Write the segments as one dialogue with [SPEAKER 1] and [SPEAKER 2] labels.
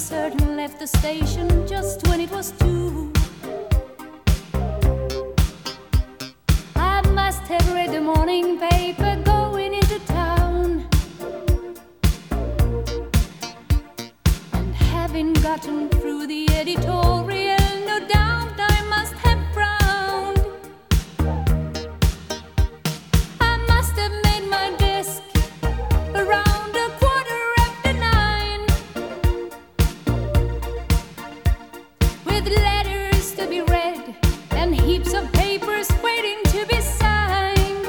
[SPEAKER 1] certain left the station just when it was 2. I must have read the morning paper going into town, and having gotten through the editorial, no doubt I must have frowned. I must have made my desk around 9:15, with letters to be read and heaps of papers waiting to be signed.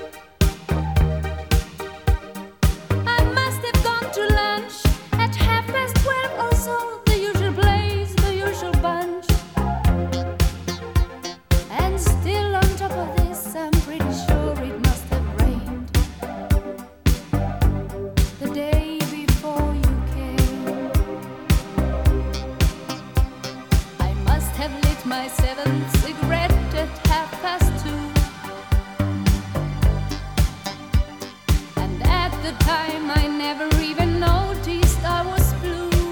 [SPEAKER 1] I must have gone to lunch at 12:30 or so, the usual place, the usual bunch. And still on top of this, I'm pretty sure it must have rained the day before you came. I must have lit my 7th cigarette at 2:30, and at the time I never even noticed I was blue.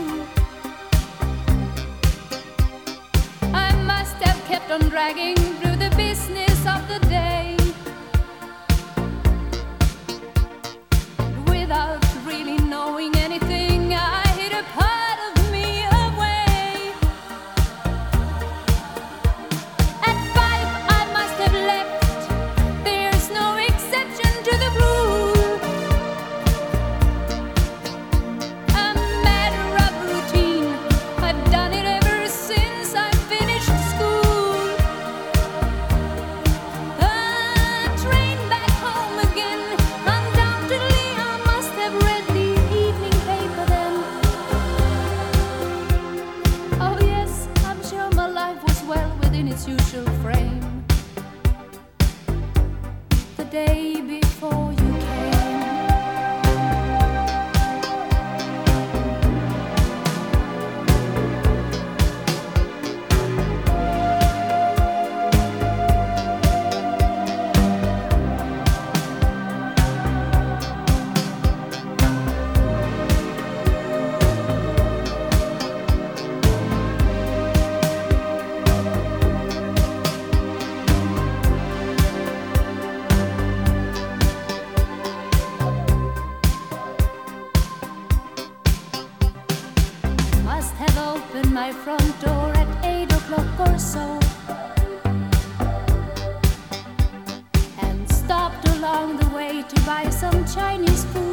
[SPEAKER 1] I must have kept on dragging through the business of the day, without really knowing anything. I hid a part of me away. At 5 I must have left. There's no exception to the rule. A matter of routine. I've done it ever since I finished school. A train back home again. Undoubtedly I must have read the evening paper then. Oh yes, I'm sure my life was well within its usual frame the day before you came. Must have opened my front door at 8 o'clock or so, and stopped along the way to buy some Chinese food.